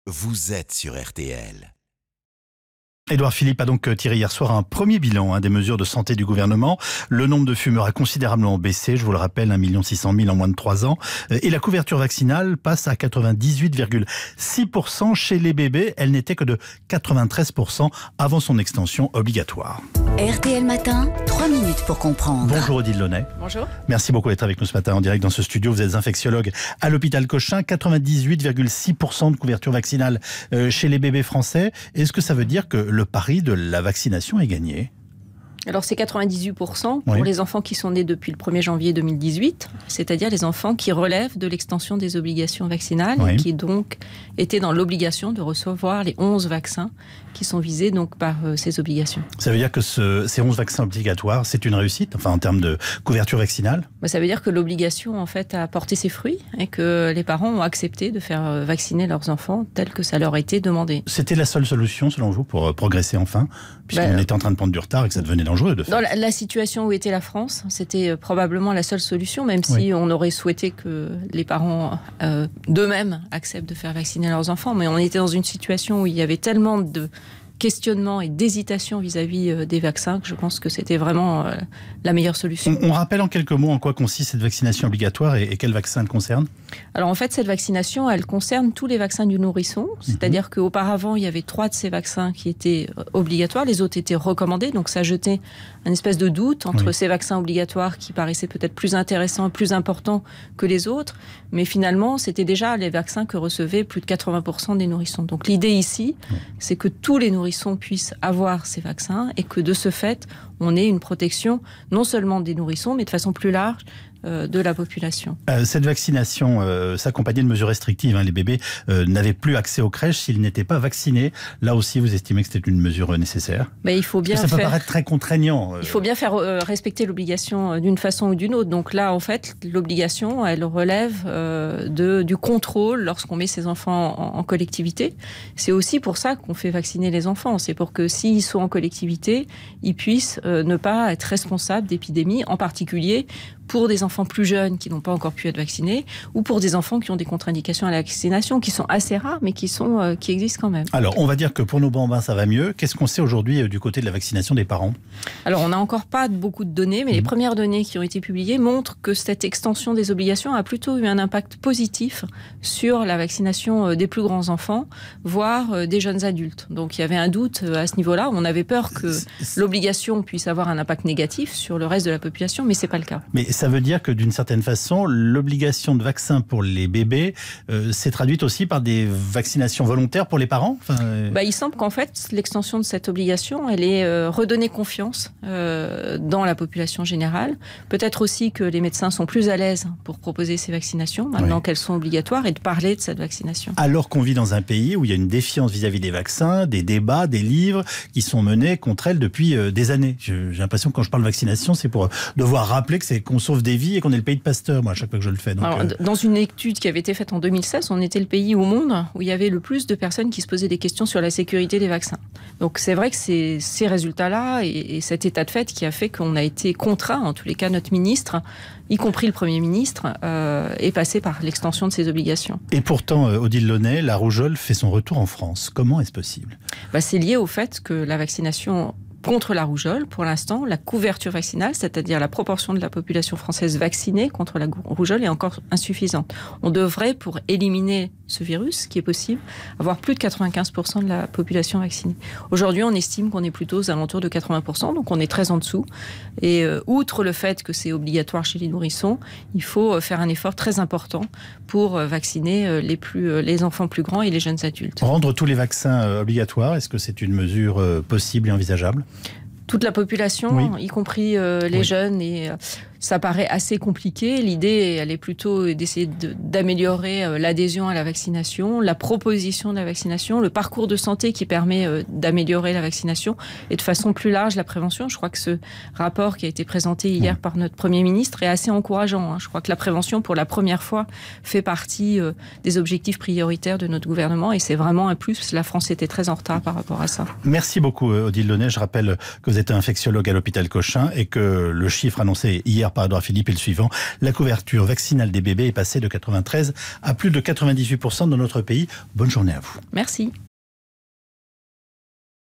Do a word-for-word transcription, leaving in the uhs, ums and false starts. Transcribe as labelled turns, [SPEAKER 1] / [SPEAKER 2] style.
[SPEAKER 1] vous êtes sur R T L.
[SPEAKER 2] Édouard Philippe a donc tiré hier soir un premier bilan hein, des mesures de santé du gouvernement. Le nombre de fumeurs a considérablement baissé, je vous le rappelle, un million six cent mille en moins de trois ans. Et la couverture vaccinale passe à quatre-vingt-dix-huit virgule six pour cent chez les bébés. Elle n'était que de quatre-vingt-treize pour cent avant son extension obligatoire.
[SPEAKER 3] R T L Matin, trois minutes pour comprendre.
[SPEAKER 2] Bonjour Odile Launay.
[SPEAKER 4] Bonjour.
[SPEAKER 2] Merci beaucoup d'être avec nous ce matin en direct dans ce studio. Vous êtes infectiologue à l'hôpital Cochin. quatre-vingt-dix-huit virgule six pour cent de couverture vaccinale chez les bébés français. Est-ce que ça veut dire que le pari de la vaccination est gagné ?
[SPEAKER 4] Alors c'est quatre-vingt-dix-huit pour cent pour
[SPEAKER 2] oui.
[SPEAKER 4] les enfants qui sont nés depuis le premier janvier deux mille dix-huit, c'est-à-dire les enfants qui relèvent de l'extension des obligations vaccinales
[SPEAKER 2] oui.
[SPEAKER 4] et qui donc étaient dans l'obligation de recevoir les onze vaccins qui sont visés donc par euh, ces obligations.
[SPEAKER 2] Ça veut dire que ce, ces onze vaccins obligatoires, c'est une réussite, enfin en termes de couverture vaccinale ?
[SPEAKER 4] Bah, ça veut dire que l'obligation en fait a porté ses fruits et que les parents ont accepté de faire vacciner leurs enfants tel que ça leur a été demandé.
[SPEAKER 2] C'était la seule solution selon vous pour progresser enfin, puisqu'on
[SPEAKER 4] bah,
[SPEAKER 2] était en train de prendre du retard et que ça devenait dangereux de faire.
[SPEAKER 4] Dans la, la situation où était la France, c'était probablement la seule solution, même si
[SPEAKER 2] oui.
[SPEAKER 4] on aurait souhaité que les parents euh, d'eux-mêmes acceptent de faire vacciner leurs enfants, mais on était dans une situation où il y avait tellement de questionnement et d'hésitation vis-à-vis des vaccins que je pense que c'était vraiment euh, la meilleure solution.
[SPEAKER 2] On, on rappelle en quelques mots en quoi consiste cette vaccination obligatoire et, et quel vaccin elle concerne ?
[SPEAKER 4] Alors en fait, cette vaccination, elle concerne tous les vaccins du nourrisson, c'est-à-dire mmh. qu'auparavant, il y avait trois de ces vaccins qui étaient obligatoires, les autres étaient recommandés, donc ça jetait un espèce de doute entre oui. ces vaccins obligatoires qui paraissaient peut-être plus intéressants et plus importants que les autres, mais finalement, c'était déjà les vaccins que recevaient plus de quatre-vingts pour cent des nourrissons. Donc l'idée ici, oui. c'est que tous les nourrissons puissent avoir ces vaccins et que de ce fait, on ait une protection non seulement des nourrissons, mais de façon plus large euh, de la population.
[SPEAKER 2] Euh, cette vaccination euh, s'accompagnait de mesures restrictives. Hein. Les bébés euh, n'avaient plus accès aux crèches s'ils n'étaient pas vaccinés. Là aussi, vous estimez que c'était une mesure nécessaire ?
[SPEAKER 4] Mais il faut bien
[SPEAKER 2] Parce que ça
[SPEAKER 4] faire...
[SPEAKER 2] peut paraître très contraignant. Euh...
[SPEAKER 4] Il faut bien faire euh, respecter l'obligation d'une façon ou d'une autre. Donc là, en fait, l'obligation, elle relève euh, de, du contrôle lorsqu'on met ses enfants en, en collectivité. C'est aussi pour ça qu'on fait vacciner les enfants. C'est pour que s'ils sont en collectivité, ils puissent euh, ne pas être responsables d'épidémies, en particulier pour des enfants plus jeunes qui n'ont pas encore pu être vaccinés ou pour des enfants qui ont des contre-indications à la vaccination qui sont assez rares mais qui, sont, euh, qui existent quand même.
[SPEAKER 2] Alors, on va dire que pour nos bambins, ça va mieux. Qu'est-ce qu'on sait aujourd'hui euh, du côté de la vaccination des parents ?
[SPEAKER 4] Alors, on n'a encore pas beaucoup de données, mais mmh. les premières données qui ont été publiées montrent que cette extension des obligations a plutôt eu un impact positif sur la vaccination des plus grands enfants, voire des jeunes adultes. Donc, il y avait un doute à ce niveau-là. On avait peur que l'obligation puisse avoir un impact négatif sur le reste de la population, mais ce n'est pas le cas.
[SPEAKER 2] Mais ça veut dire que d'une certaine façon, l'obligation de vaccin pour les bébés euh, s'est traduite aussi par des vaccinations volontaires pour les parents ? enfin, euh...
[SPEAKER 4] bah, Il semble qu'en fait, l'extension de cette obligation, elle ait euh, redonné confiance euh, dans la population générale. Peut-être aussi que les médecins sont plus à l'aise pour proposer ces vaccinations, maintenant oui. qu'elles sont obligatoires, et de parler de cette vaccination.
[SPEAKER 2] Alors qu'on vit dans un pays où il y a une défiance vis-à-vis des vaccins, des débats, des livres qui sont menés contre elles depuis euh, des années. Je, j'ai l'impression que quand je parle vaccination, c'est pour devoir rappeler que c'est qu'on sauve des vies et qu'on est le pays de Pasteur, moi, à chaque fois que je le fais. Donc,
[SPEAKER 4] Alors,
[SPEAKER 2] euh...
[SPEAKER 4] Dans une étude qui avait été faite en deux mille seize, on était le pays au monde où il y avait le plus de personnes qui se posaient des questions sur la sécurité des vaccins. Donc c'est vrai que c'est ces résultats-là et, et cet état de fait qui a fait qu'on a été contraint, en tous les cas notre ministre, y compris le Premier ministre, euh, est passé par l'extension de ces obligations.
[SPEAKER 2] Et pourtant, euh, Odile Launay, la rougeole fait son retour en France. Comment est-ce possible ?
[SPEAKER 4] bah, C'est lié au fait que la vaccination contre la rougeole, pour l'instant, la couverture vaccinale, c'est-à-dire la proportion de la population française vaccinée contre la rougeole est encore insuffisante. On devrait, pour éliminer ce virus, ce qui est possible, avoir plus de quatre-vingt-quinze pour cent de la population vaccinée. Aujourd'hui, on estime qu'on est plutôt aux alentours de quatre-vingts pour cent, donc on est très en dessous. Et euh, outre le fait que c'est obligatoire chez les nourrissons, il faut faire un effort très important pour vacciner les, plus, les enfants plus grands et les jeunes adultes.
[SPEAKER 2] Rendre tous les vaccins obligatoires, est-ce que c'est une mesure possible et envisageable ?
[SPEAKER 4] Toute la population, oui. y compris euh, les
[SPEAKER 2] oui.
[SPEAKER 4] jeunes, et euh, ça paraît assez compliqué. L'idée, elle est plutôt d'essayer de, d'améliorer euh, l'adhésion à la vaccination, la proposition de la vaccination, le parcours de santé qui permet euh, d'améliorer la vaccination et de façon plus large la prévention. Je crois que ce rapport qui a été présenté hier oui. par notre Premier ministre est assez encourageant. Hein. Je crois que la prévention, pour la première fois, fait partie euh, des objectifs prioritaires de notre gouvernement et c'est vraiment un plus. La France était très en retard par rapport à ça.
[SPEAKER 2] Merci beaucoup Odile Launay. Je rappelle que vous êtes infectiologue à l'hôpital Cochin et que le chiffre annoncé hier offert par Édouard Philippe est le suivant. La couverture vaccinale des bébés est passée de quatre-vingt-treize à plus de quatre-vingt-dix-huit pour cent dans notre pays. Bonne journée à vous.
[SPEAKER 4] Merci.